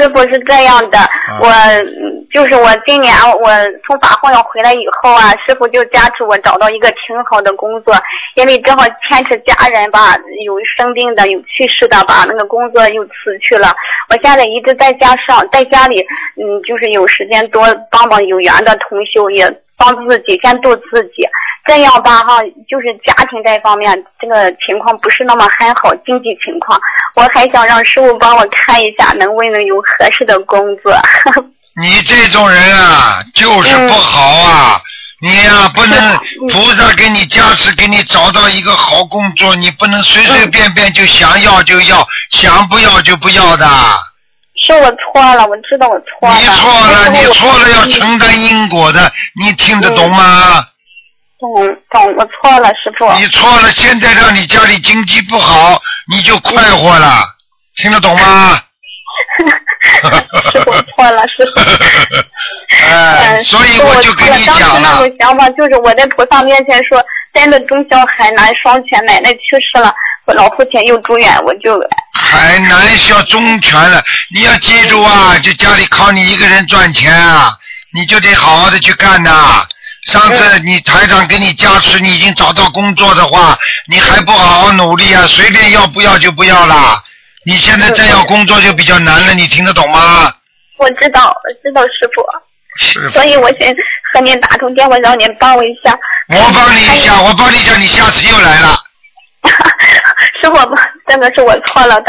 师傅是这样的，我今年我从法会上回来以后啊，师傅就加持我找到一个挺好的工作，因为正好牵扯家人吧，有生病的，有去世的吧，那个工作又辞去了。我现在一直在家里，就是有时间多帮帮有缘的同修，也帮自己先度自己。这样吧哈，就是家庭这方面这个情况不是那么很好，经济情况，我还想让师傅帮我看一下，能不能有合适的工作。 你这种人啊，就是不好啊！你呀、不能菩萨给你加持，给你找到一个好工作，你不能随随便便就想要就要，想不要就不要的。 是我错了，我知道我错了。 你错了要承担因果的，你听得懂吗？ 懂，我错了，师傅。 你错了，现在让你家里经济不好，你就快活了，听得懂吗？ 师傅错了，师傅。 所以我就跟你讲了。当时那种想法就是我在菩萨面前说，真的忠孝海南双全，奶奶去世了，我老父亲又住院，我就。 海南孝忠全了，你要记住啊，就家里靠你一个人赚钱啊，你就得好好的去干呐。上次你台长给你加持，你已经找到工作的话，你还不好好努力啊，随便要不要就不要啦。你现在再要工作就比较难了，你听得懂吗？ 我知道，师傅。 是。 所以我先和您打通电话，让您帮我一下。 我帮你一下，你下次又来了。 师傅，真的是我错了。